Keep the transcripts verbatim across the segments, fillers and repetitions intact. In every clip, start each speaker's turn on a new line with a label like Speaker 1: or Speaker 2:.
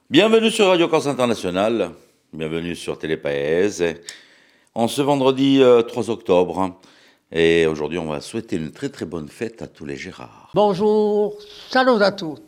Speaker 1: Bienvenue sur Radio Corse International, bienvenue sur Télépaèse, en ce vendredi euh, trois octobre. Et aujourd'hui, on va souhaiter une très très bonne fête à tous les Gérards.
Speaker 2: Bonjour, salut à tous.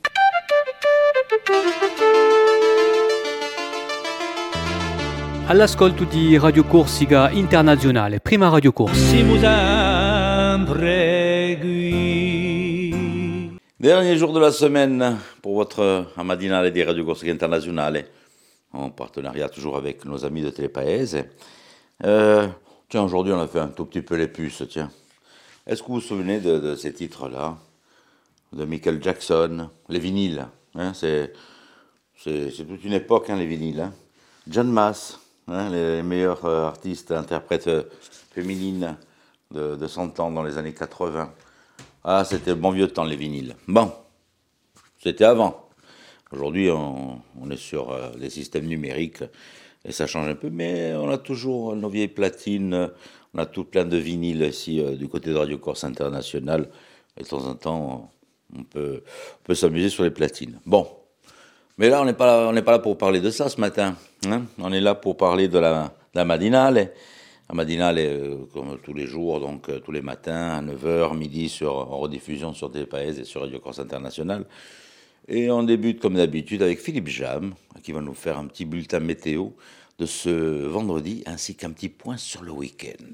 Speaker 3: All'ascolto di Radio Corsica Internazionale, prima Radio Corse.
Speaker 4: Siamo sempre qui.
Speaker 1: Dernier jour de la semaine pour votre Amadinale di Radio Corsica Internazionale, en partenariat toujours avec nos amis de Télépaèse. Euh, tiens, aujourd'hui on a fait un tout petit peu les puces, tiens. Est-ce que vous vous souvenez de, de ces titres-là, de Michael Jackson, les vinyles, hein, c'est, c'est, c'est toute une époque, hein, les vinyles. Hein. John Mass, hein, les, les meilleurs euh, artistes, interprètes euh, féminines de, de cent ans dans les années quatre-vingts. Ah, c'était le bon vieux temps, les vinyles. Bon, c'était avant. Aujourd'hui, on, on est sur euh, des systèmes numériques et ça change un peu, mais on a toujours nos vieilles platines, on a tout plein de vinyles ici euh, du côté de Radio Corse International. Et de temps en temps, on peut, on peut s'amuser sur les platines. Bon, mais là, on n'est pas là, on n'est pas là pour parler de ça ce matin. Hein, on est là pour parler de la, de la Madinale. La Madinale, euh, comme tous les jours, donc euh, tous les matins, à neuf heures, midi, sur, en rediffusion sur Télépaèse et sur Radio Corse International. Et on débute comme d'habitude avec Philippe Jam, qui va nous faire un petit bulletin météo de ce vendredi, ainsi qu'un petit point sur le week-end.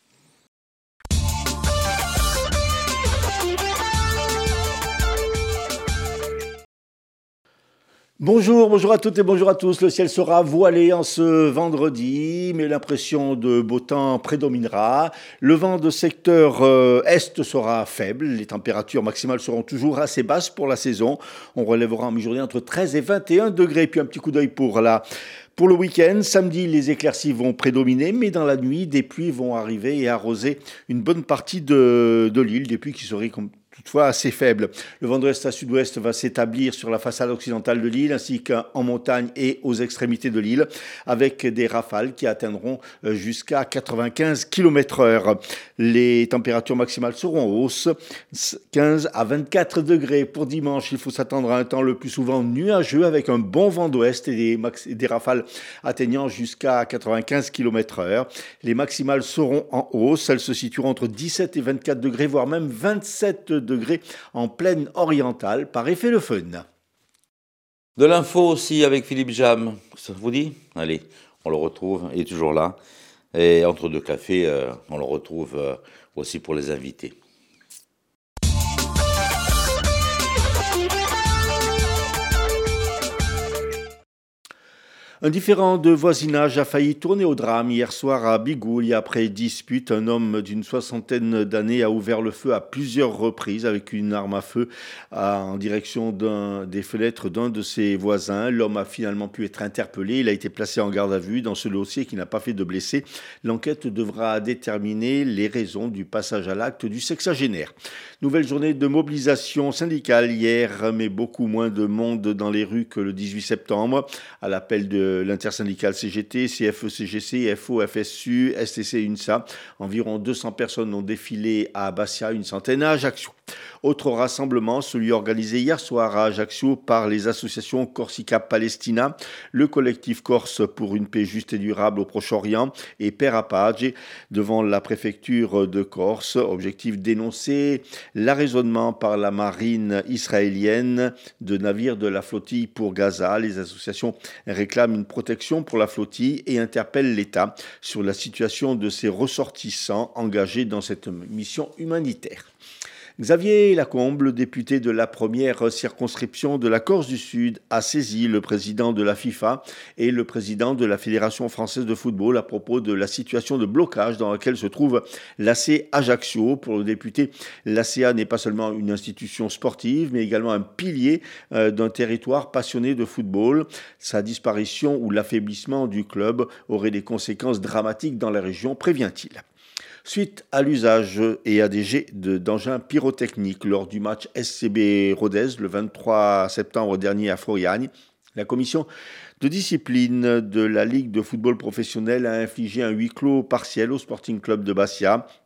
Speaker 5: Bonjour, bonjour à toutes et bonjour à tous. Le ciel sera voilé en ce vendredi, mais l'impression de beau temps prédominera. Le vent de secteur euh, est sera faible. Les températures maximales seront toujours assez basses pour la saison. On relèvera en mi-journée entre treize et vingt et un degrés. Puis un petit coup d'œil pour la... Pour le week-end, samedi, les éclaircies vont prédominer, mais dans la nuit, des pluies vont arriver et arroser une bonne partie de, de l'île, des pluies qui seraient comme toutefois assez faible. Le vent d'ouest à sud-ouest va s'établir sur la façade occidentale de l'île ainsi qu'en montagne et aux extrémités de l'île avec des rafales qui atteindront jusqu'à quatre-vingt-quinze kilomètres heure. Les températures maximales seront en hausse, quinze à vingt-quatre degrés. Pour dimanche, il faut s'attendre à un temps le plus souvent nuageux avec un bon vent d'ouest et des, max- des rafales atteignant jusqu'à quatre-vingt-quinze kilomètres heure. Les maximales seront en hausse, elles se situeront entre dix-sept et vingt-quatre degrés, voire même vingt-sept degrés en plaine orientale, par effet de fun.
Speaker 1: De l'info aussi avec Philippe Jam, ça vous dit ? Allez, on le retrouve, il est toujours là. Et entre deux cafés, euh, on le retrouve euh, aussi pour les invités.
Speaker 5: Un différend de voisinage a failli tourner au drame hier soir à Bigouille. Après dispute, un homme d'une soixantaine d'années a ouvert le feu à plusieurs reprises avec une arme à feu en direction d'un, des fenêtres d'un de ses voisins. L'homme a finalement pu être interpellé. Il a été placé en garde à vue dans ce dossier qui n'a pas fait de blessés. L'enquête devra déterminer les raisons du passage à l'acte du sexagénaire. Nouvelle journée de mobilisation syndicale hier, mais beaucoup moins de monde dans les rues que le dix-huit septembre. À l'appel de l'intersyndicale C G T, C F E C G C, F O, F S U, S T C, UNSA. Environ deux cents personnes ont défilé à Bastia, une centaine à Ajaccio. Autre rassemblement, celui organisé hier soir à Ajaccio par les associations Corsica Palestina, le collectif Corse pour une paix juste et durable au Proche-Orient et Père Apage devant la préfecture de Corse. Objectif dénoncer l'arraisonnement par la marine israélienne de navires de la flottille pour Gaza. Les associations réclament une protection pour la flottille et interpellent l'État sur la situation de ses ressortissants engagés dans cette mission humanitaire. Xavier Lacombe, le député de la première circonscription de la Corse du Sud, a saisi le président de la FIFA et le président de la Fédération française de football à propos de la situation de blocage dans laquelle se trouve l'A C Ajaccio. Pour le député, l'A C A n'est pas seulement une institution sportive, mais également un pilier euh, d'un territoire passionné de football. Sa disparition ou l'affaiblissement du club aurait des conséquences dramatiques dans la région, prévient-il. Suite à l'usage et à des jets de, d'engins pyrotechniques lors du match S C B Rodez le vingt-trois septembre dernier à Floriane, la commission de discipline de la Ligue de football professionnel a infligé un huis clos partiel au Sporting Club de Bastia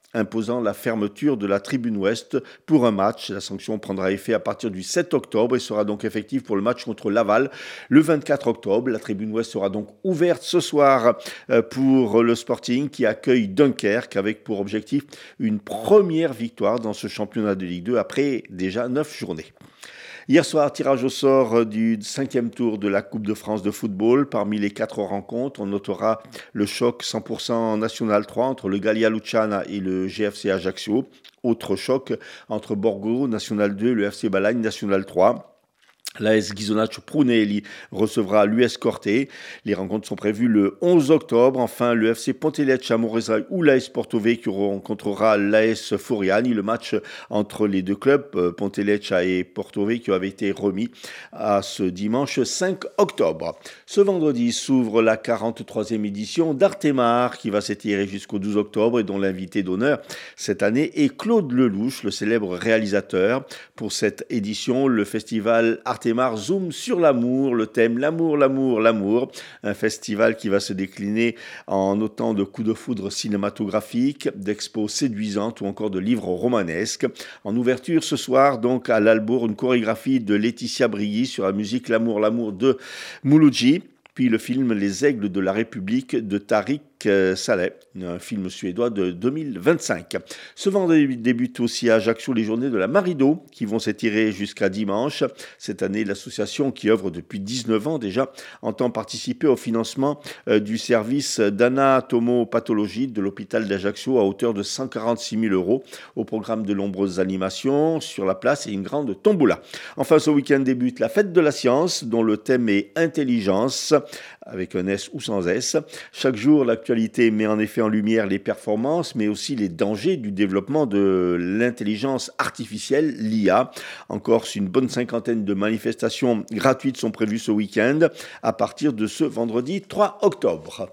Speaker 5: imposant la fermeture de la tribune ouest pour un match. La sanction prendra effet à partir du sept octobre et sera donc effective pour le match contre Laval le vingt-quatre octobre. La tribune ouest sera donc ouverte ce soir pour le Sporting qui accueille Dunkerque avec pour objectif une première victoire dans ce championnat de Ligue deux après déjà neuf journées. Hier soir, tirage au sort du cinquième tour de la Coupe de France de football. Parmi les quatre rencontres, on notera le choc cent pour cent National trois entre le Gallia Luciana et le G F C Ajaccio. Autre choc entre Borgo, National deux et le F C Balagne, National trois. L'A S Ghisonaccio Prunelli recevra l'U S Corte. Les rencontres sont prévues le onze octobre. Enfin, le F C Pontelecce Morezaï ou l'A S Porto Vecchio rencontrera l'A S Furiani. Le match entre les deux clubs, Pontelecce et Porto Vecchio, avait été remis à ce dimanche cinq octobre. Ce vendredi s'ouvre la quarante-troisième édition d'Artemar qui va s'étirer jusqu'au douze octobre et dont l'invité d'honneur cette année est Claude Lelouch, le célèbre réalisateur. Pour cette édition, le festival Artemar zoom sur l'amour, le thème l'amour, l'amour, l'amour. Un festival qui va se décliner en autant de coups de foudre cinématographiques, d'expos séduisantes ou encore de livres romanesques. En ouverture ce soir, donc à l'Albourg, une chorégraphie de Laetitia Brigui sur la musique L'amour, l'amour de Mouloudji. Puis le film Les Aigles de la République de Tariq Saleh, un film suédois de deux mille vingt-cinq. Ce vendredi débute aussi à Ajaccio les journées de la Marido qui vont s'étirer jusqu'à dimanche. Cette année, l'association qui œuvre depuis dix-neuf ans déjà entend participer au financement du service d'anatomopathologie de l'hôpital d'Ajaccio à hauteur de cent quarante-six mille euros. Au programme de nombreuses animations sur la place et une grande tombola. Enfin, ce week-end débute la fête de la science dont le thème est intelligence avec un S ou sans S. Chaque jour, l'actualité met en effet en lumière les performances, mais aussi les dangers du développement de l'intelligence artificielle, l'I A. En Corse, une bonne cinquantaine de manifestations gratuites sont prévues ce week-end, à partir de ce vendredi trois octobre.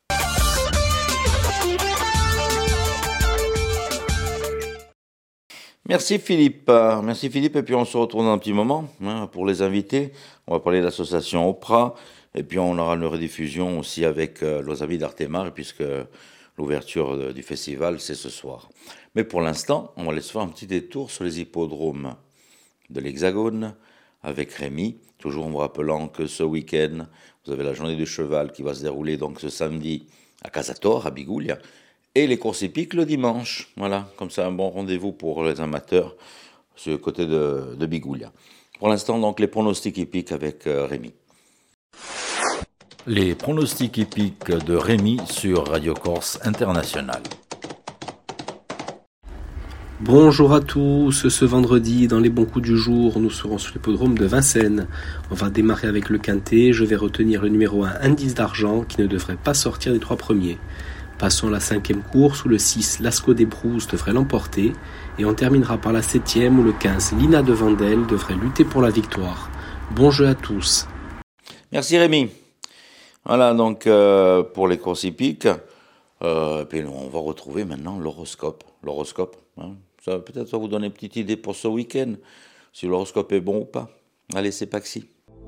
Speaker 1: Merci Philippe, merci Philippe, et puis on se retrouve dans un petit moment hein, pour les invités. On va parler de l'association Opra. Et puis on aura une rediffusion aussi avec euh, nos amis d'Artemar, puisque l'ouverture de, du festival, c'est ce soir. Mais pour l'instant, on va aller se faire un petit détour sur les hippodromes de l'Hexagone avec Rémi. Toujours en vous rappelant que ce week-end, vous avez la journée du cheval qui va se dérouler donc ce samedi à Casator, à Bigoulia, et les courses hippiques le dimanche. Voilà, comme ça un bon rendez-vous pour les amateurs sur le côté de, de Bigoulia. Pour l'instant, donc les pronostics hippiques avec euh, Rémi.
Speaker 6: Les pronostics hippiques de Rémi sur Radio Corse International.
Speaker 7: Bonjour à tous, ce vendredi dans les bons coups du jour, nous serons sur l'hippodrome de Vincennes. On va démarrer avec le quintet, je vais retenir le numéro un, Indice d'argent, qui ne devrait pas sortir des trois premiers. Passons à la cinquième course où le six, Lascaux des Brousses, devrait l'emporter. Et on terminera par la septième où le quinze, Lina de Vandel, devrait lutter pour la victoire. Bon jeu à tous.
Speaker 1: Merci Rémi. Voilà donc euh, pour les courses hippiques. Euh, et puis on va retrouver maintenant l'horoscope. L'horoscope, hein. Ça peut-être ça va vous donner une petite idée pour ce week-end, si l'horoscope est bon ou pas. Allez, c'est Paxi.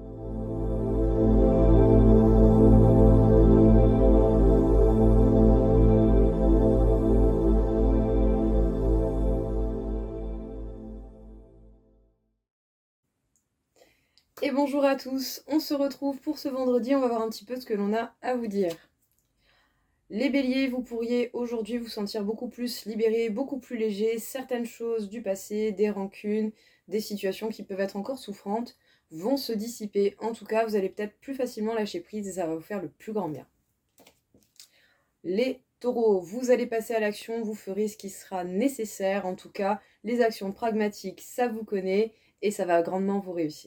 Speaker 8: Et bonjour à tous, on se retrouve pour ce vendredi, on va voir un petit peu ce que l'on a à vous dire. Les béliers, vous pourriez aujourd'hui vous sentir beaucoup plus libéré, beaucoup plus léger. Certaines choses du passé, des rancunes, des situations qui peuvent être encore souffrantes, vont se dissiper. En tout cas, vous allez peut-être plus facilement lâcher prise et ça va vous faire le plus grand bien. Les taureaux, vous allez passer à l'action, vous ferez ce qui sera nécessaire. En tout cas, les actions pragmatiques, ça vous connaît et ça va grandement vous réussir.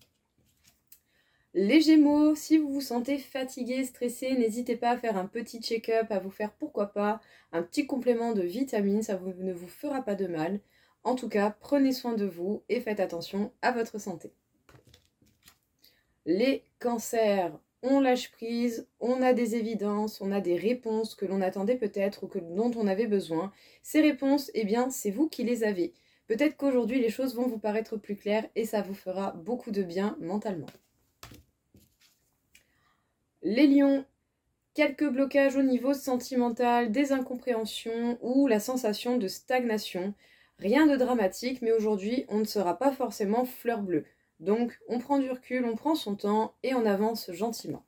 Speaker 8: Les Gémeaux, si vous vous sentez fatigué, stressé, n'hésitez pas à faire un petit check-up, à vous faire pourquoi pas un petit complément de vitamines, ça vous, ne vous fera pas de mal. En tout cas, prenez soin de vous et faites attention à votre santé. Les Cancers, on lâche prise, on a des évidences, on a des réponses que l'on attendait peut-être ou que, dont on avait besoin. Ces réponses, eh bien, c'est vous qui les avez. Peut-être qu'aujourd'hui, les choses vont vous paraître plus claires et ça vous fera beaucoup de bien mentalement. Les lions, quelques blocages au niveau sentimental, des incompréhensions ou la sensation de stagnation. Rien de dramatique, mais aujourd'hui, on ne sera pas forcément fleur bleue. Donc, on prend du recul, on prend son temps et on avance gentiment.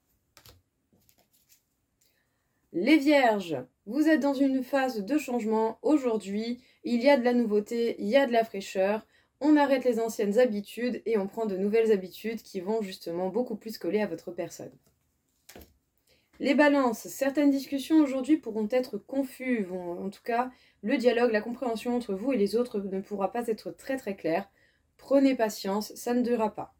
Speaker 8: Les Vierges, vous êtes dans une phase de changement. Aujourd'hui, il y a de la nouveauté, il y a de la fraîcheur. On arrête les anciennes habitudes et on prend de nouvelles habitudes qui vont justement beaucoup plus coller à votre personne. Les Balances, certaines discussions aujourd'hui pourront être confuses. En tout cas, le dialogue, la compréhension entre vous et les autres ne pourra pas être très très clair. Prenez patience, ça ne durera pas.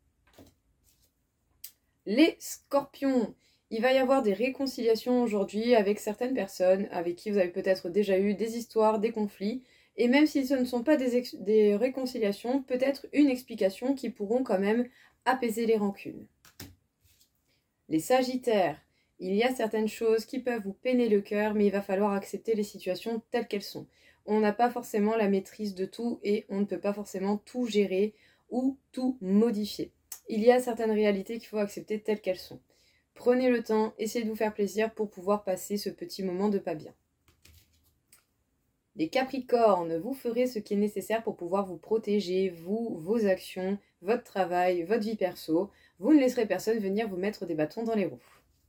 Speaker 8: Les Scorpions, il va y avoir des réconciliations aujourd'hui avec certaines personnes avec qui vous avez peut-être déjà eu des histoires, des conflits. Et même si ce ne sont pas des, ex- des réconciliations, peut-être une explication qui pourront quand même apaiser les rancunes. Les Sagittaires, il y a certaines choses qui peuvent vous peiner le cœur, mais il va falloir accepter les situations telles qu'elles sont. On n'a pas forcément la maîtrise de tout et on ne peut pas forcément tout gérer ou tout modifier. Il y a certaines réalités qu'il faut accepter telles qu'elles sont. Prenez le temps, essayez de vous faire plaisir pour pouvoir passer ce petit moment de pas bien. Les Capricornes, vous ferez ce qui est nécessaire pour pouvoir vous protéger, vous, vos actions, votre travail, votre vie perso. Vous ne laisserez personne venir vous mettre des bâtons dans les roues.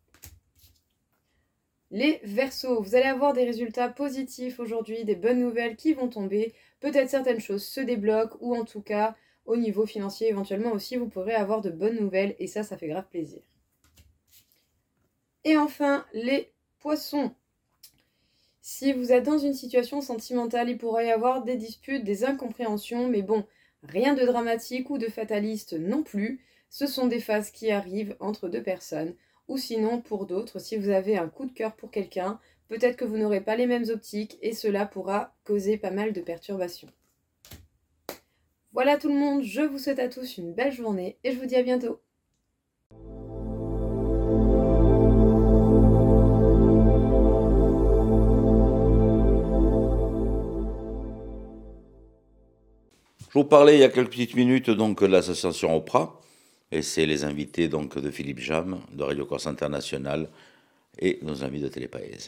Speaker 8: Les Verseaux, vous allez avoir des résultats positifs aujourd'hui, des bonnes nouvelles qui vont tomber. Peut-être certaines choses se débloquent ou en tout cas, au niveau financier, éventuellement aussi, vous pourrez avoir de bonnes nouvelles et ça, ça fait grave plaisir. Et enfin, les Poissons. Si vous êtes dans une situation sentimentale, il pourrait y avoir des disputes, des incompréhensions, mais bon, rien de dramatique ou de fataliste non plus. Ce sont des phases qui arrivent entre deux personnes. Ou sinon, pour d'autres, si vous avez un coup de cœur pour quelqu'un, peut-être que vous n'aurez pas les mêmes optiques et cela pourra causer pas mal de perturbations. Voilà tout le monde, je vous souhaite à tous une belle journée et je vous dis à bientôt.
Speaker 1: Je vous parlais il y a quelques petites minutes donc de l'association Oprah, et c'est les invités donc de Philippe Jam de Radio Corse International et nos amis de Télépaèse.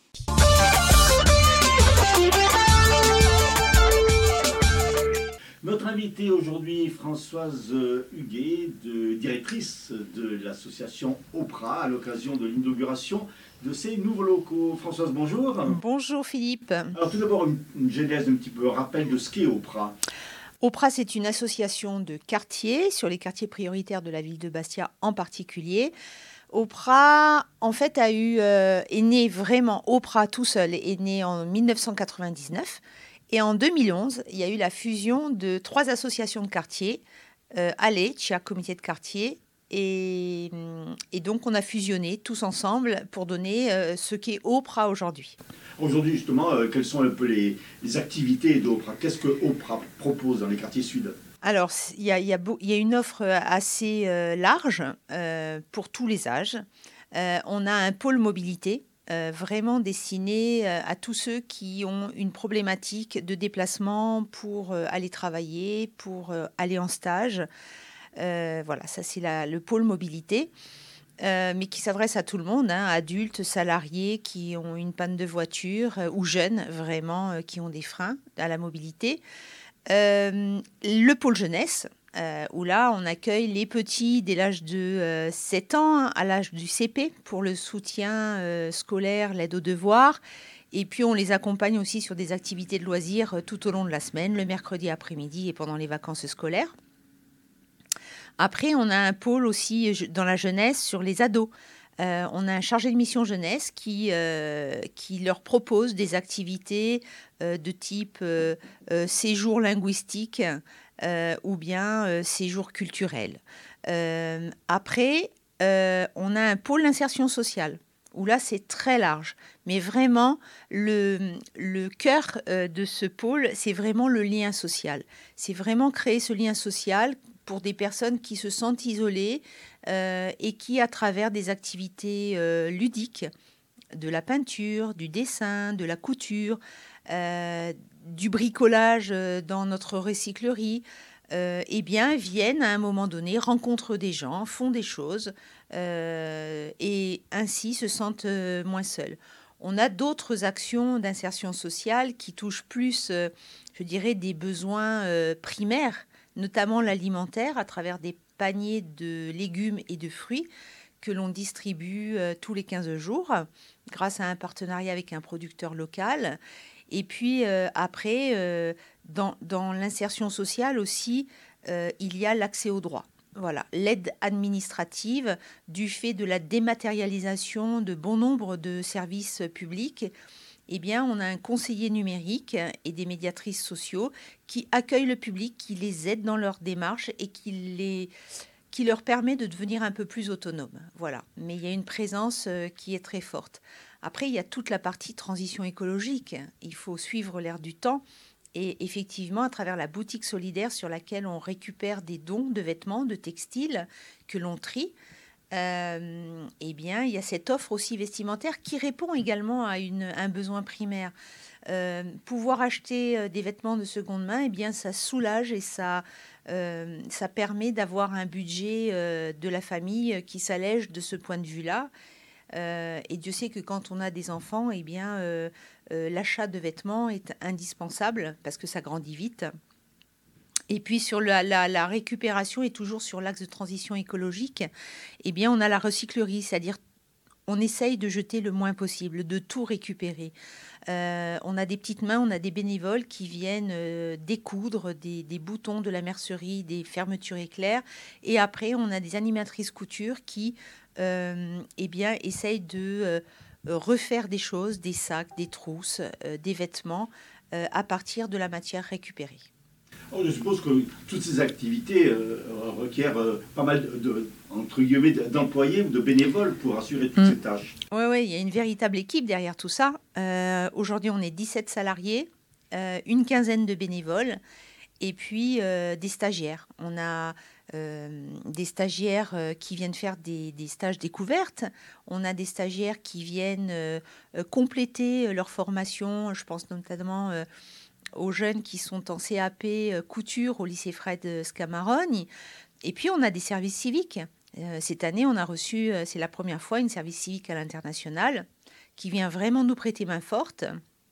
Speaker 5: Notre invitée aujourd'hui, Françoise Huguet, de, directrice de l'association Oprah, à l'occasion de l'inauguration de ces nouveaux locaux. Françoise, bonjour.
Speaker 9: Bonjour Philippe.
Speaker 5: Alors tout d'abord, une, une genèse, un petit peu rappel de ce qu'est Oprah.
Speaker 9: Oprah, c'est une association de quartiers, sur les quartiers prioritaires de la ville de Bastia en particulier. Oprah, en fait, a eu, euh, est né vraiment, Oprah tout seul, est né en mille neuf cent quatre-vingt-dix-neuf. Et en deux mille onze, il y a eu la fusion de trois associations de quartier, euh, Aleccia, comité de quartier, et, et donc on a fusionné tous ensemble pour donner euh, ce qu'est Oprah aujourd'hui.
Speaker 5: Aujourd'hui, justement, euh, quelles sont un peu les, les activités d'Oprah? Qu'est-ce que Oprah propose dans les quartiers sud?
Speaker 9: Alors, il y a, y, a beau, y a une offre assez euh, large euh, pour tous les âges. Euh, on a un pôle mobilité euh, vraiment destiné euh, à tous ceux qui ont une problématique de déplacement pour euh, aller travailler, pour euh, aller en stage. Euh, voilà, ça c'est la, le pôle mobilité. Euh, mais qui s'adresse à tout le monde, hein, adultes, salariés qui ont une panne de voiture euh, ou jeunes vraiment euh, qui ont des freins à la mobilité. Euh, le pôle jeunesse, euh, où là on accueille les petits dès l'âge de euh, sept ans à l'âge du C P pour le soutien euh, scolaire, l'aide aux devoirs. Et puis on les accompagne aussi sur des activités de loisirs euh, tout au long de la semaine, le mercredi après-midi et pendant les vacances scolaires. Après, on a un pôle aussi dans la jeunesse sur les ados. Euh, on a un chargé de mission jeunesse qui, euh, qui leur propose des activités euh, de type euh, euh, séjour linguistique euh, ou bien euh, séjour culturel. Euh, après, euh, on a un pôle d'insertion sociale où là, c'est très large. Mais vraiment, le, le cœur euh, de ce pôle, c'est vraiment le lien social. C'est vraiment créer ce lien social pour des personnes qui se sentent isolées euh, et qui, à travers des activités euh, ludiques, de la peinture, du dessin, de la couture, euh, du bricolage dans notre recyclerie, euh, eh bien, viennent à un moment donné, rencontrent des gens, font des choses euh, et ainsi se sentent euh, moins seuls. On a d'autres actions d'insertion sociale qui touchent plus, euh, je dirais, des besoins euh, primaires, notamment l'alimentaire, à travers des paniers de légumes et de fruits que l'on distribue euh, tous les quinze jours grâce à un partenariat avec un producteur local. Et puis euh, après, euh, dans, dans l'insertion sociale aussi, euh, il y a l'accès aux droits. Voilà, l'aide administrative du fait de la dématérialisation de bon nombre de services publics. Eh bien, on a un conseiller numérique et des médiatrices sociaux qui accueillent le public, qui les aident dans leur démarche et qui, les, qui leur permet de devenir un peu plus autonomes. Voilà, mais il y a une présence qui est très forte. Après, il y a toute la partie transition écologique. Il faut suivre l'air du temps. Et effectivement, à travers la boutique solidaire sur laquelle on récupère des dons de vêtements, de textiles que l'on trie, euh, eh bien, il y a cette offre aussi vestimentaire qui répond également à, une, à un besoin primaire. Euh, pouvoir acheter des vêtements de seconde main, eh bien, ça soulage et ça, euh, ça permet d'avoir un budget euh, de la famille qui s'allège de ce point de vue-là. Euh, et Dieu sait que quand on a des enfants, eh bien, euh, euh, l'achat de vêtements est indispensable parce que ça grandit vite. Et puis sur la, la, la récupération et toujours sur l'axe de transition écologique, eh bien, on a la recyclerie, c'est-à-dire on essaye de jeter le moins possible, de tout récupérer. Euh, on a des petites mains, on a des bénévoles qui viennent euh, découdre des, des boutons de la mercerie, des fermetures éclairs. Et après, on a des animatrices couture qui euh, eh bien, essayent de euh, refaire des choses, des sacs, des trousses, euh, des vêtements euh, à partir de la matière récupérée.
Speaker 5: Alors, je suppose que toutes ces activités euh, requièrent euh, pas mal de, de, entre guillemets, d'employés ou de bénévoles pour assurer toutes mmh. ces tâches.
Speaker 9: Oui, oui, il y a une véritable équipe derrière tout ça. Euh, aujourd'hui, on est dix-sept salariés, euh, une quinzaine de bénévoles et puis euh, des stagiaires. On a euh, des stagiaires euh, qui viennent faire des, des stages découvertes. On a des stagiaires qui viennent euh, compléter leur formation. Je pense notamment... Euh, aux jeunes qui sont en C A P euh, couture au lycée Fred Scamarone. Et puis, on a des services civiques. Euh, cette année, on a reçu, euh, c'est la première fois, une service civique à l'international qui vient vraiment nous prêter main forte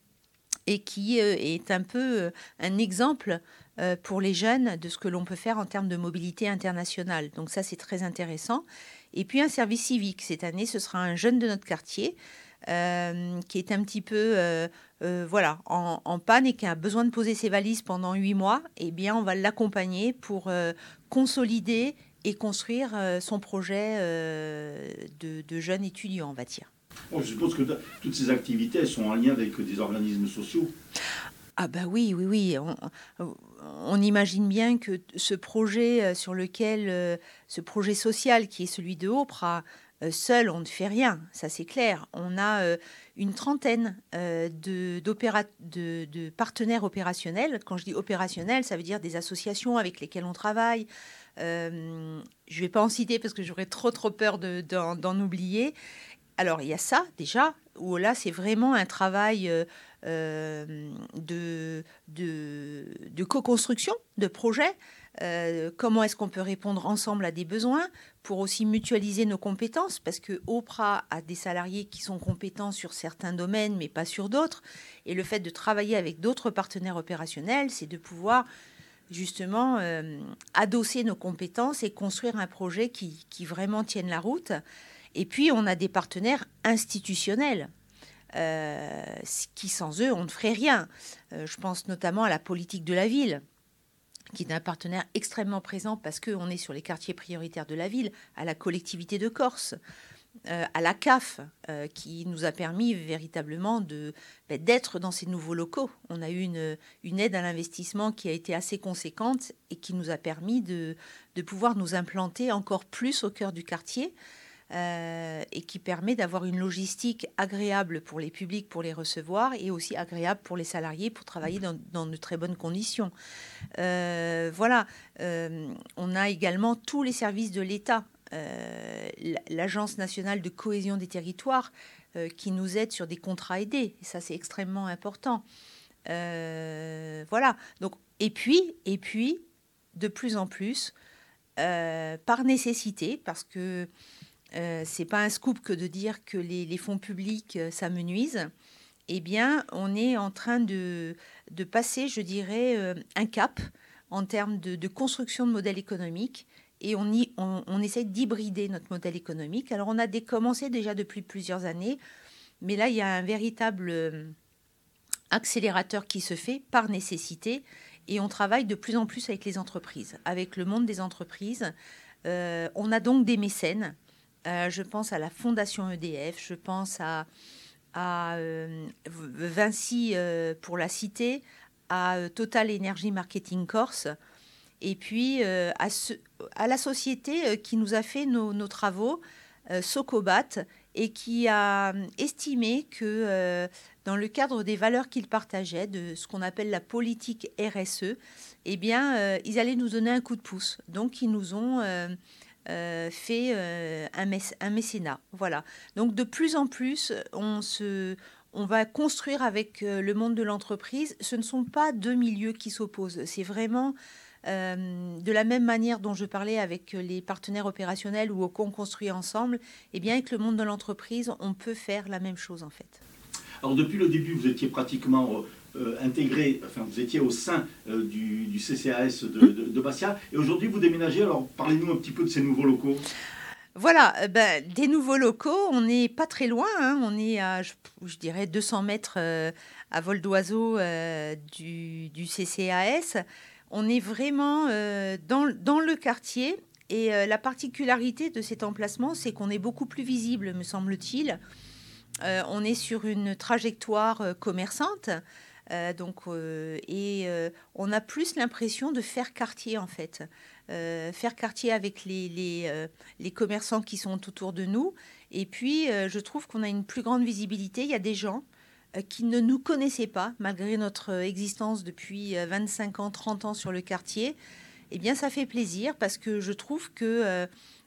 Speaker 9: et qui euh, est un peu euh, un exemple euh, pour les jeunes de ce que l'on peut faire en termes de mobilité internationale. Donc ça, c'est très intéressant. Et puis, un service civique. Cette année, ce sera un jeune de notre quartier Euh, qui est un petit peu euh, euh, voilà, en, en panne et qui a besoin de poser ses valises pendant huit mois, eh bien, on va l'accompagner pour euh, consolider et construire euh, son projet euh, de, de jeune étudiant, on va dire.
Speaker 5: Bon, je suppose que toutes ces activités elles sont en lien avec des organismes sociaux.
Speaker 9: Ah bah oui, oui, oui. On, on imagine bien que ce projet sur lequel, euh, ce projet social qui est celui de Opra, Euh, seul, on ne fait rien, ça c'est clair. On a euh, une trentaine euh, de, de, de partenaires opérationnels. Quand je dis opérationnels, ça veut dire des associations avec lesquelles on travaille. Euh, je ne vais pas en citer parce que j'aurais trop, trop peur de, d'en, d'en oublier. Alors, il y a ça, déjà, où là, c'est vraiment un travail euh, euh, de, de, de co-construction, de projet. Euh, comment est-ce qu'on peut répondre ensemble à des besoins pour aussi mutualiser nos compétences, parce que Opra a des salariés qui sont compétents sur certains domaines, mais pas sur d'autres. Et le fait de travailler avec d'autres partenaires opérationnels, c'est de pouvoir justement euh, adosser nos compétences et construire un projet qui, qui vraiment tienne la route. Et puis, on a des partenaires institutionnels euh, qui, sans eux, on ne ferait rien. Euh, je pense notamment à la politique de la ville, qui est un partenaire extrêmement présent parce qu'on est sur les quartiers prioritaires de la ville, à la collectivité de Corse, euh, à la C A F, euh, qui nous a permis véritablement de, ben, d'être dans ces nouveaux locaux. On a eu une, une aide à l'investissement qui a été assez conséquente et qui nous a permis de, de pouvoir nous implanter encore plus au cœur du quartier. Euh, et qui permet d'avoir une logistique agréable pour les publics, pour les recevoir, et aussi agréable pour les salariés pour travailler dans, dans de très bonnes conditions. Euh, voilà, euh, on a également tous les services de l'État, euh, l'Agence nationale de cohésion des territoires euh, qui nous aide sur des contrats aidés, et ça c'est extrêmement important. Euh, voilà, donc, et puis, et puis de plus en plus, euh, par nécessité, parce que euh, c'est pas un scoop que de dire que les, les fonds publics euh, s'amenuisent. Eh bien, on est en train de, de passer, je dirais, euh, un cap en termes de, de construction de modèles économiques. Et on, y, on, on essaye d'hybrider notre modèle économique. Alors, on a des, commencé déjà depuis plusieurs années, mais là, il y a un véritable euh, accélérateur qui se fait par nécessité. Et on travaille de plus en plus avec les entreprises, avec le monde des entreprises. Euh, on a donc des mécènes. Euh, je pense à la Fondation E D F, je pense à, à euh, Vinci euh, pour la cité, à euh, Total Energy Marketing Corse, et puis euh, à, ce, à la société euh, qui nous a fait nos, nos travaux, euh, Socobat, et qui a estimé que euh, dans le cadre des valeurs qu'ils partageaient, de ce qu'on appelle la politique R S E, eh bien, euh, ils allaient nous donner un coup de pouce. Donc, ils nous ont euh, euh, fait euh, un, méc- un mécénat. Voilà. Donc, de plus en plus, on se... On va construire avec le monde de l'entreprise. Ce ne sont pas deux milieux qui s'opposent. C'est vraiment euh, de la même manière dont je parlais avec les partenaires opérationnels ou qu'on construit ensemble. Eh bien, avec le monde de l'entreprise, on peut faire la même chose en fait.
Speaker 5: Alors depuis le début, vous étiez pratiquement euh, intégré, enfin vous étiez au sein euh, du, du C C A S de, de, de Bastia. Et aujourd'hui, vous déménagez. Alors parlez-nous un petit peu de ces nouveaux locaux.
Speaker 9: Voilà, ben, des nouveaux locaux, on n'est pas très loin, hein, on est à, je, je dirais, deux cents mètres euh, à vol d'oiseau euh, du, du C C A S. On est vraiment euh, dans, dans le quartier et euh, la particularité de cet emplacement, c'est qu'on est beaucoup plus visible, me semble-t-il. Euh, on est sur une trajectoire euh, commerçante. Euh, donc, euh, et euh, on a plus l'impression de faire quartier, en fait. Euh, faire quartier avec les, les, euh, les commerçants qui sont autour de nous. Et puis, euh, je trouve qu'on a une plus grande visibilité. Il y a des gens euh, qui ne nous connaissaient pas, malgré notre existence depuis vingt-cinq ans, trente ans sur le quartier. Eh bien, ça fait plaisir parce que je trouve que... Euh,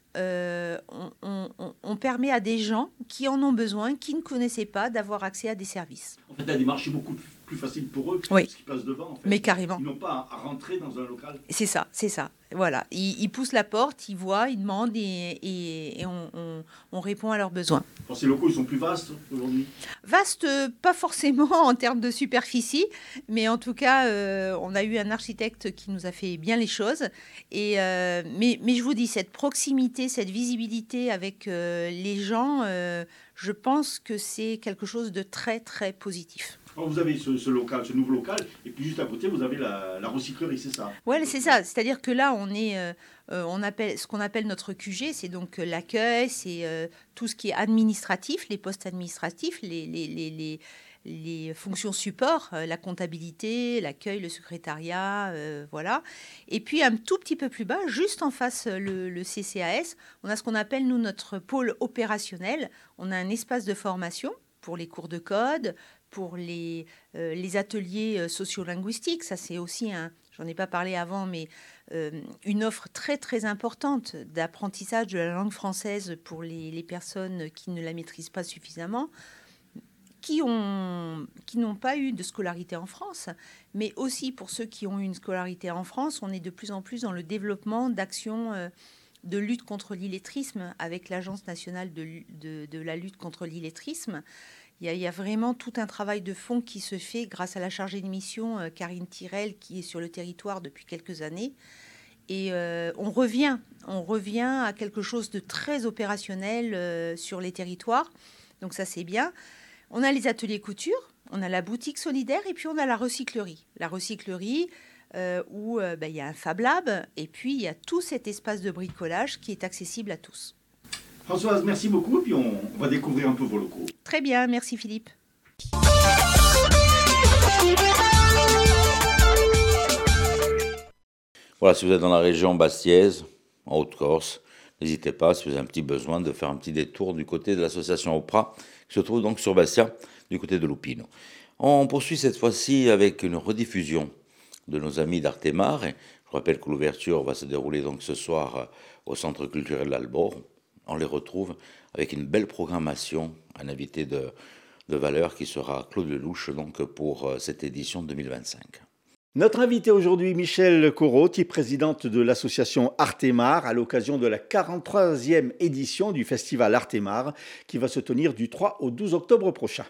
Speaker 9: Euh, on, on, on permet à des gens qui en ont besoin, qui ne connaissaient pas, d'avoir accès à des services.
Speaker 5: En fait, la démarche est beaucoup plus facile pour eux,
Speaker 9: oui.
Speaker 5: Parce qu'ils passent devant. En fait.
Speaker 9: Mais carrément.
Speaker 5: Ils n'ont pas à rentrer dans un local.
Speaker 9: C'est ça, c'est ça. Voilà. Ils, ils poussent la porte, ils voient, ils demandent et, et, et on, on, on répond à leurs besoins.
Speaker 5: Alors, ces locaux, ils sont plus vastes aujourd'hui ?
Speaker 9: Vastes, pas forcément en termes de superficie, mais en tout cas, euh, on a eu un architecte qui nous a fait bien les choses. Et, euh, mais, mais je vous dis, cette proximité, cette visibilité avec euh, les gens, euh, je pense que c'est quelque chose de très, très positif.
Speaker 5: Alors vous avez ce, ce local, ce nouveau local, et puis juste à côté, vous avez la, la recyclerie, c'est ça ?
Speaker 9: Oui, c'est ça. C'est-à-dire que là, on est, euh, on appelle, ce qu'on appelle notre Q G, c'est donc l'accueil, c'est euh, tout ce qui est administratif, les postes administratifs, les, les, les, les, les fonctions support, euh, la comptabilité, l'accueil, le secrétariat, euh, voilà. Et puis un tout petit peu plus bas, juste en face le, le C C A S, on a ce qu'on appelle, nous, notre pôle opérationnel. On a un espace de formation pour les cours de code, pour les, euh, les ateliers euh, sociolinguistiques. Ça, c'est aussi, un, j'en ai pas parlé avant, mais euh, une offre très, très importante d'apprentissage de la langue française pour les, les personnes qui ne la maîtrisent pas suffisamment, qui ont, qui n'ont pas eu de scolarité en France, mais aussi pour ceux qui ont eu une scolarité en France. On est de plus en plus dans le développement d'actions euh, de lutte contre l'illettrisme avec l'Agence nationale de, de, de la lutte contre l'illettrisme. Il y, a, il y a vraiment tout un travail de fond qui se fait grâce à la chargée de mission euh, Karine Tirel, qui est sur le territoire depuis quelques années. Et euh, on revient, on revient à quelque chose de très opérationnel euh, sur les territoires. Donc ça, c'est bien. On a les ateliers couture, on a la boutique solidaire et puis on a la recyclerie. La recyclerie euh, où euh, ben, il y a un Fab Lab et puis il y a tout cet espace de bricolage qui est accessible à tous.
Speaker 5: Françoise, merci beaucoup. Et puis on, on va découvrir un peu vos locaux.
Speaker 9: Très bien, merci Philippe.
Speaker 1: Voilà, si vous êtes dans la région bastiaise, en Haute-Corse, n'hésitez pas, si vous avez un petit besoin, de faire un petit détour du côté de l'association Opra, qui se trouve donc sur Bastia, du côté de Lupino. On poursuit cette fois-ci avec une rediffusion de nos amis d'Artemare. Je rappelle que l'ouverture va se dérouler donc ce soir au Centre culturel d'Albor. On les retrouve avec une belle programmation, un invité de, de valeur qui sera Claude Lelouch donc pour cette édition deux mille vingt-cinq.
Speaker 5: Notre invité aujourd'hui, Michèle Corot, présidente de l'association Artemar, à l'occasion de la quarante-troisième édition du festival Artemar, qui va se tenir du trois au douze octobre prochain.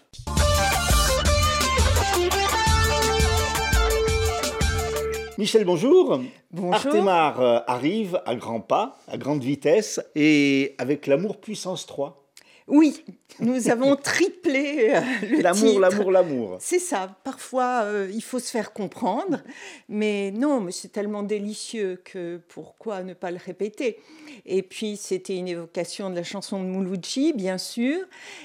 Speaker 5: Michèle, bonjour.
Speaker 10: Bonjour.
Speaker 5: Artemar arrive à grands pas, à grande vitesse, et avec l'amour puissance trois.
Speaker 10: Oui, nous avons triplé euh, le
Speaker 5: l'amour,
Speaker 10: titre.
Speaker 5: L'amour, l'amour.
Speaker 10: C'est ça. Parfois, euh, il faut se faire comprendre. Mais non, mais c'est tellement délicieux que pourquoi ne pas le répéter. Et puis, c'était une évocation de la chanson de Mouloudji, bien sûr.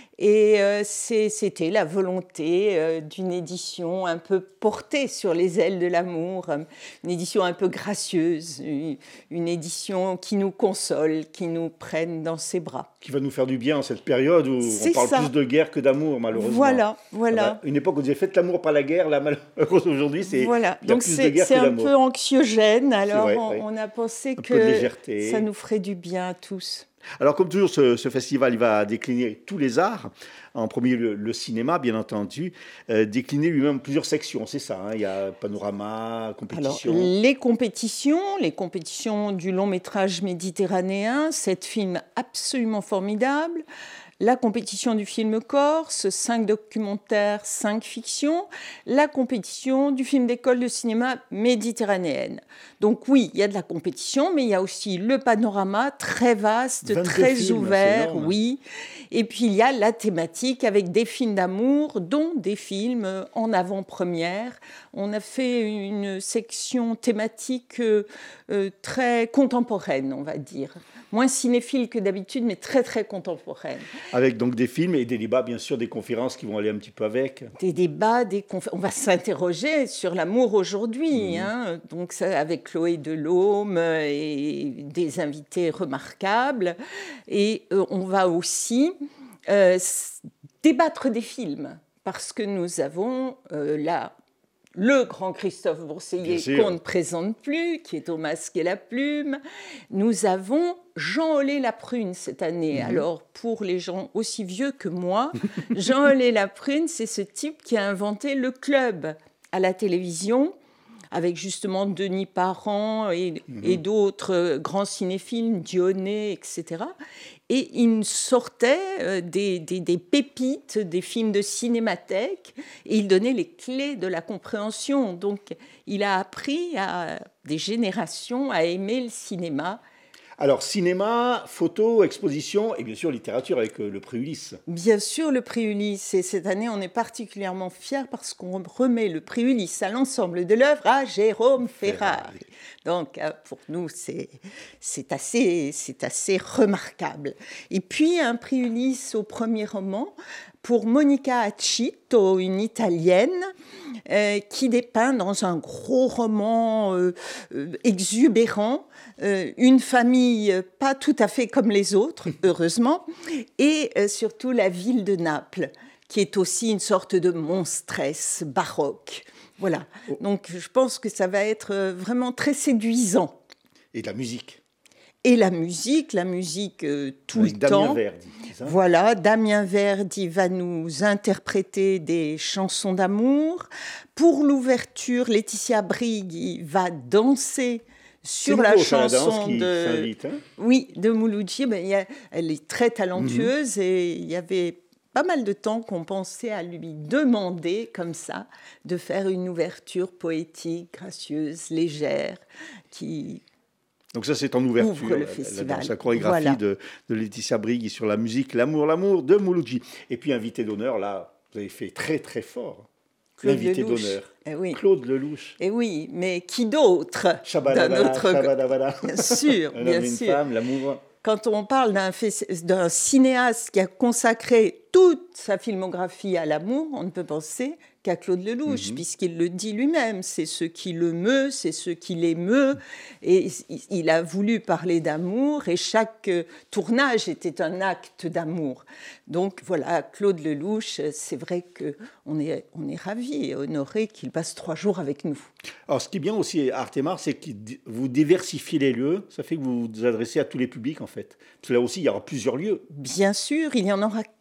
Speaker 10: Et euh, c'est, c'était la volonté euh, d'une édition un peu portée sur les ailes de l'amour, une édition un peu gracieuse, une, une édition qui nous console, qui nous prenne dans ses bras.
Speaker 5: Qui va nous faire du bien en cette période où c'est on parle ça. Plus de guerre que d'amour, malheureusement.
Speaker 10: Voilà, voilà.
Speaker 5: Une époque où on disait faites l'amour, pas la guerre, là, malheureusement, aujourd'hui, c'est
Speaker 10: voilà.
Speaker 5: il y a
Speaker 10: Donc
Speaker 5: plus
Speaker 10: c'est,
Speaker 5: de guerre
Speaker 10: c'est
Speaker 5: que
Speaker 10: un
Speaker 5: d'amour.
Speaker 10: peu anxiogène, alors
Speaker 5: vrai,
Speaker 10: on,
Speaker 5: oui.
Speaker 10: on a pensé
Speaker 5: un
Speaker 10: que ça nous ferait du bien à tous.
Speaker 5: Alors, comme toujours, ce, ce festival, il va décliner tous les arts. En premier, le, le cinéma, bien entendu. Euh, décliner lui-même plusieurs sections, c'est ça. Hein. Il y a panorama, compétition.
Speaker 10: Alors, les compétitions, les compétitions du long métrage méditerranéen, sept films absolument formidables. La compétition du film corse, cinq documentaires, cinq fictions. La compétition du film d'école de cinéma méditerranéenne. Donc oui, il y a de la compétition, mais il y a aussi le panorama très vaste, très films, ouvert. Oui. Et puis il y a la thématique avec des films d'amour, dont des films en avant-première. On a fait une section thématique euh, euh, très contemporaine, on va dire. Moins cinéphile que d'habitude, mais très, très contemporaine.
Speaker 5: Avec donc des films et des débats, bien sûr, des conférences qui vont aller un petit peu avec.
Speaker 10: Des débats, des confé- on va s'interroger sur l'amour aujourd'hui, mmh. hein, donc ça, avec Chloé Delhomme et des invités remarquables. Et euh, on va aussi euh, débattre des films, parce que nous avons euh, là... le grand Christophe Bourseiller qu'on ne présente plus, qui est au masque et la plume. Nous avons Jean Hollet-Laprune cette année. Mmh. Alors, pour les gens aussi vieux que moi, Jean Hollet-Laprune, c'est ce type qui a inventé le club à la télévision, avec justement Denis Parent et, mmh. et d'autres grands cinéphiles, Dionnet, et cetera. Et il sortait euh, des, des, des pépites, des films de cinémathèque, et il donnait les clés de la compréhension. Donc, il a appris à des générations à aimer le cinéma.
Speaker 5: Alors, cinéma, photo, exposition et bien sûr littérature avec euh, le prix Ulysse.
Speaker 10: Bien sûr, le prix Ulysse. Et cette année, on est particulièrement fiers parce qu'on remet le prix Ulysse à l'ensemble de l'œuvre à Jérôme Ferrari. Donc, pour nous, c'est, c'est, assez, c'est assez remarquable. Et puis, un prix Ulysse au premier roman pour Monica Acito, une Italienne, euh, qui dépeint dans un gros roman euh, euh, exubérant euh, une famille pas tout à fait comme les autres, heureusement, et euh, surtout la ville de Naples, qui est aussi une sorte de monstresse baroque. Voilà, donc je pense que ça va être vraiment très séduisant.
Speaker 5: Et de la musique.
Speaker 10: Et la musique, la musique euh, tout
Speaker 5: Avec
Speaker 10: le
Speaker 5: Damien
Speaker 10: temps.
Speaker 5: Verdi, c'est ça ?
Speaker 10: Voilà, Damien Verdi va nous interpréter des chansons d'amour. Pour l'ouverture, Laetitia Brighi va danser sur la chanson
Speaker 5: qui
Speaker 10: de,
Speaker 5: s'invite, hein
Speaker 10: oui, de Mouloudji. Ben, y a, elle est très talentueuse, mm-hmm. et il y avait pas mal de temps qu'on pensait à lui demander, comme ça, de faire une ouverture poétique, gracieuse, légère, qui...
Speaker 5: Donc ça, c'est en ouverture,
Speaker 10: le
Speaker 5: la,
Speaker 10: festival.
Speaker 5: la, la chorégraphie
Speaker 10: Voilà.
Speaker 5: de, de Laetitia Brighi sur la musique, l'amour, l'amour de Mouloudji. Et puis, invité d'honneur, là, vous avez fait très, très fort.
Speaker 10: Claude
Speaker 5: L'invité
Speaker 10: Lelouch.
Speaker 5: d'honneur.
Speaker 10: Eh oui.
Speaker 5: Claude Lelouch.
Speaker 10: Et oui, mais qui d'autre
Speaker 5: Shabadabada,
Speaker 10: d'un autre...
Speaker 5: shabadabada.
Speaker 10: Bien sûr,
Speaker 5: Un
Speaker 10: bien
Speaker 5: homme et une
Speaker 10: sûr.
Speaker 5: femme, l'amour.
Speaker 10: Quand on parle d'un, d'un cinéaste qui a consacré toute sa filmographie à l'amour, on ne peut penser qu'à Claude Lelouch, mm-hmm. puisqu'il le dit lui-même. C'est ce qui le meut, c'est ce qui l'émeut. Et il a voulu parler d'amour, et chaque tournage était un acte d'amour. Donc voilà, Claude Lelouch, c'est vrai qu'on est, on est ravis et honorés qu'il passe trois jours avec nous.
Speaker 5: Alors, ce qui est bien aussi à Artemar, c'est que vous diversifiez les lieux. Ça fait que vous vous adressez à tous les publics, en fait. Parce que là aussi, il y aura plusieurs lieux.
Speaker 10: Bien sûr, il y en aura quatre.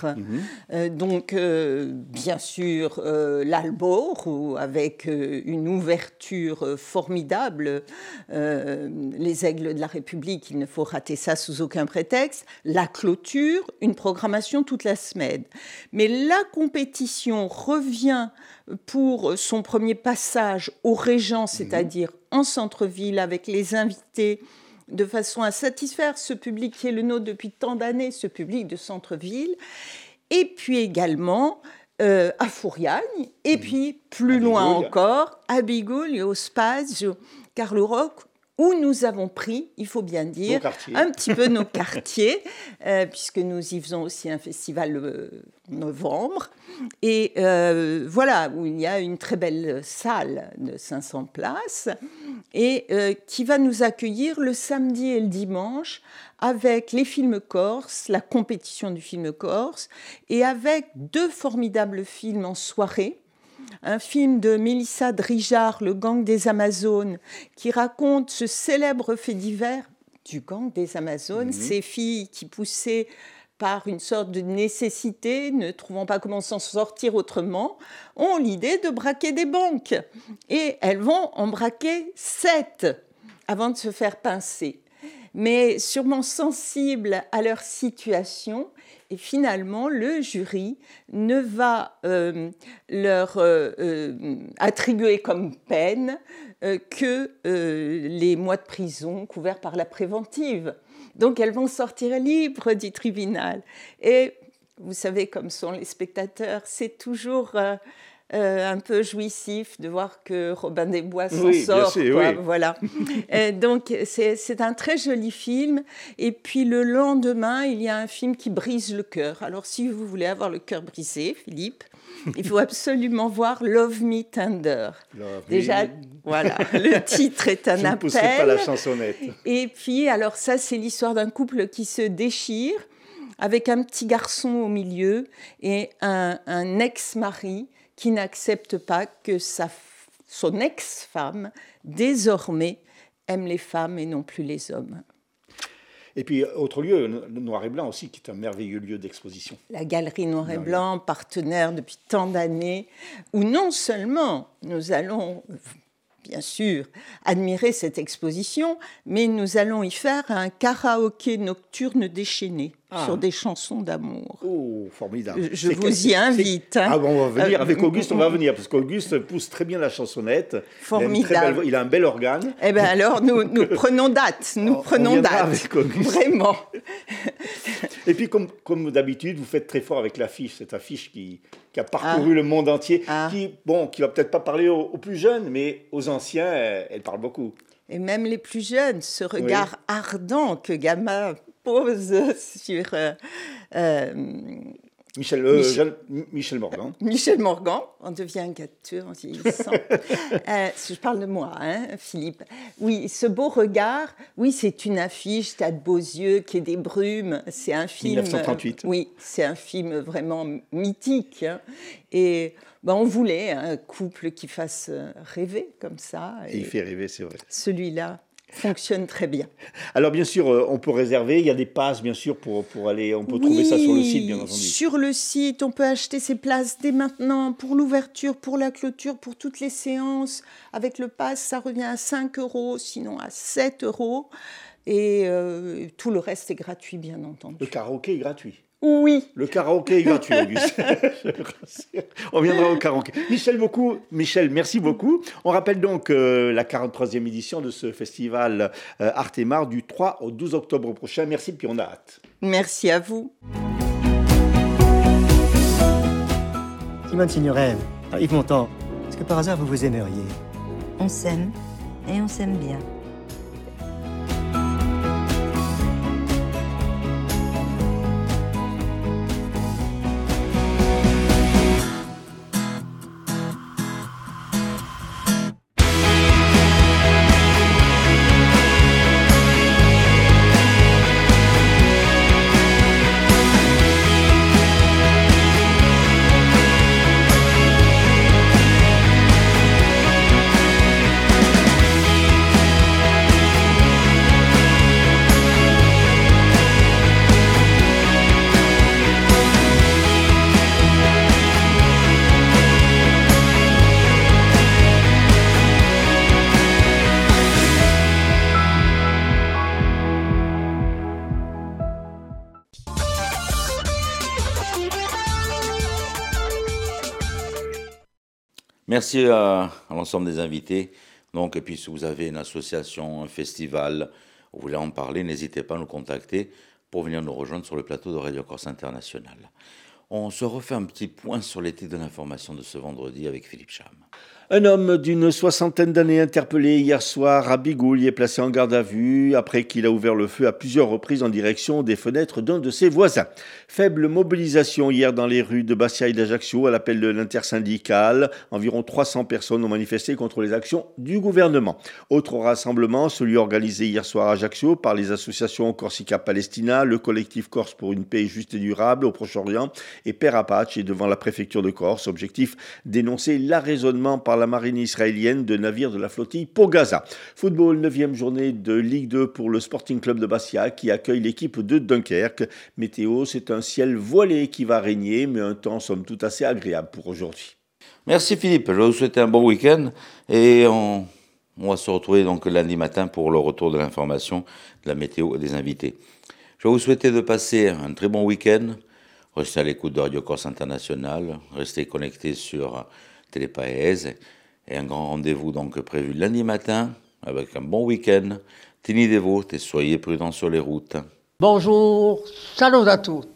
Speaker 10: Mmh. Euh, donc, euh, bien sûr, euh, l'Albor, où, avec euh, une ouverture formidable, euh, les Aigles de la République, il ne faut rater ça sous aucun prétexte. La clôture, une programmation toute la semaine. Mais la compétition revient pour son premier passage au Régent, c'est-à-dire en centre-ville, avec les invités, de façon à satisfaire ce public qui est le nôtre depuis tant d'années, ce public de centre-ville, et puis également euh, à Fouriagne, et mmh. puis plus à loin Bigouille. encore, à Bigouille, au Spazio Carlo Rock, où nous avons pris, il faut bien dire, un petit peu nos quartiers, euh, puisque nous y faisons aussi un festival euh, en novembre. Et euh, voilà, où il y a une très belle salle de cinq cents places, et euh, qui va nous accueillir le samedi et le dimanche avec les films corses, la compétition du film corse, et avec deux formidables films en soirée. Un film de Mélissa Drijard, Le gang des Amazones, qui raconte ce célèbre fait divers du gang des Amazones, mmh. ces filles qui poussaient par une sorte de nécessité, ne trouvant pas comment s'en sortir autrement, ont l'idée de braquer des banques. Et elles vont en braquer sept avant de se faire pincer. Mais sûrement sensibles à leur situation. Et finalement, le jury ne va euh, leur euh, euh, attribuer comme peine euh, que euh, les mois de prison couverts par la préventive. Donc, elles vont sortir libres du tribunal. Et vous savez, comme sont les spectateurs, c'est toujours euh, euh, un peu jouissif de voir que Robin des Bois s'en
Speaker 5: oui,
Speaker 10: sort.
Speaker 5: Sûr,
Speaker 10: quoi,
Speaker 5: oui.
Speaker 10: Voilà. Et donc, c'est, c'est un très joli film. Et puis, le lendemain, il y a un film qui brise le cœur. Alors, si vous voulez avoir le cœur brisé, Philippe, il faut absolument voir Love Me Tender.
Speaker 5: Love
Speaker 10: Déjà,
Speaker 5: me.
Speaker 10: Voilà, le titre est un
Speaker 5: Je appel. Je ne pousserai pas la chansonnette.
Speaker 10: Et puis, alors ça, c'est l'histoire d'un couple qui se déchire avec un petit garçon au milieu et un, un ex-mari qui n'accepte pas que sa, son ex-femme, désormais, aime les femmes et non plus les hommes.
Speaker 5: Et puis, autre lieu, Noir et Blanc aussi, qui est un merveilleux lieu d'exposition.
Speaker 10: La Galerie Noir et Blanc, partenaire depuis tant d'années, où non seulement nous allons, bien sûr, admirer cette exposition, mais nous allons y faire un karaoké nocturne déchaîné ah. sur des chansons d'amour.
Speaker 5: Oh, formidable.
Speaker 10: Je, je vous y invite. Hein.
Speaker 5: Ah bon, on va venir. Avec Auguste, on va venir, parce qu'Auguste pousse très bien la chansonnette.
Speaker 10: Formidable.
Speaker 5: Il a, belle, il a un bel organe.
Speaker 10: Eh bien alors, nous, nous prenons date. Nous on, prenons
Speaker 5: on
Speaker 10: date.
Speaker 5: Avec Auguste.
Speaker 10: Vraiment.
Speaker 5: Et puis, comme, comme d'habitude, vous faites très fort avec l'affiche, cette affiche qui, qui a parcouru
Speaker 10: ah.
Speaker 5: le monde entier,
Speaker 10: ah.
Speaker 5: qui, bon, qui va peut-être pas parler aux, aux plus jeunes, mais aux anciens, elle, elle parle beaucoup.
Speaker 10: Et même les plus jeunes, ce regard oui. ardent que Gama pose sur euh, euh,
Speaker 5: Michel, euh, Michel, Jeanne, Michel Morgan.
Speaker 10: Michel Morgan, on devient gâteux en vieillissant. euh, je parle de moi, hein, Philippe. Oui, ce beau regard, oui, c'est une affiche, t'as de beaux yeux, qui est des brumes. C'est un film.
Speaker 5: dix-neuf cent trente-huit.
Speaker 10: Euh, oui, c'est un film vraiment mythique. Hein, et ben, on voulait un couple qui fasse rêver comme ça.
Speaker 5: Et, et il fait rêver, c'est vrai.
Speaker 10: Celui-là fonctionne très bien.
Speaker 5: Alors bien sûr, on peut réserver, il y a des passes bien sûr pour, pour aller, on peut oui, trouver ça sur le site bien entendu.
Speaker 10: Sur le site, on peut acheter ses places dès maintenant pour l'ouverture, pour la clôture, pour toutes les séances. Avec le pass, ça revient à cinq euros, sinon à sept euros. Et euh, tout le reste est gratuit bien entendu.
Speaker 5: Le karaoké est gratuit.
Speaker 10: Oui.
Speaker 5: Le karaoké est gratuit, Auguste. On viendra au karaoké. Michel, beaucoup, Michel, merci beaucoup. On rappelle donc euh, la quarante-troisième édition de ce festival euh, Artemar du trois au douze octobre prochain. Merci, puis on a hâte.
Speaker 10: Merci à vous.
Speaker 11: Simone Signoret, Yves Montand, est-ce que par hasard vous vous aimeriez ?
Speaker 12: On s'aime, et on s'aime bien.
Speaker 1: Merci à, à l'ensemble des invités. Donc, et puis si vous avez une association, un festival, vous voulez en parler, n'hésitez pas à nous contacter pour venir nous rejoindre sur le plateau de Radio Corse International. On se refait un petit point sur les titres de l'information de ce vendredi avec Philippe Cham.
Speaker 5: Un homme d'une soixantaine d'années interpellé hier soir à Bigouille est placé en garde à vue après qu'il a ouvert le feu à plusieurs reprises en direction des fenêtres d'un de ses voisins. Faible mobilisation hier dans les rues de Bastia et d'Ajaccio à l'appel de l'intersyndicale. Environ trois cents personnes ont manifesté contre les actions du gouvernement. Autre rassemblement, celui organisé hier soir à Ajaccio par les associations Corsica Palestina, le collectif Corse pour une paix juste et durable au Proche-Orient et Père Apache et devant la préfecture de Corse. Objectif, dénoncer l'arraisonnement par la marine israélienne de navires de la flottille pour Gaza. Football, neuvième journée de Ligue deux pour le Sporting Club de Bastia qui accueille l'équipe de Dunkerque. Météo, c'est un ciel voilé qui va régner, mais un temps somme toute assez agréable pour aujourd'hui.
Speaker 1: Merci Philippe, je vais vous souhaiter un bon week-end et on, on va se retrouver donc lundi matin pour le retour de l'information, de la météo et des invités. Je vais vous souhaiter de passer un très bon week-end. Restez à l'écoute de Radio Corse International, restez connectés sur Télépaèse et un grand rendez-vous donc prévu lundi matin avec un bon week-end. Tenez-vous et soyez prudents sur les routes.
Speaker 2: Bonjour, salut à tous.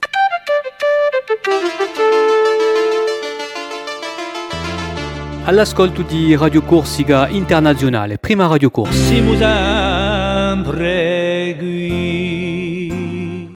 Speaker 3: All'ascolto di Radio Corsica Internazionale, prima Radio Corse.
Speaker 4: Siamo sempre qui.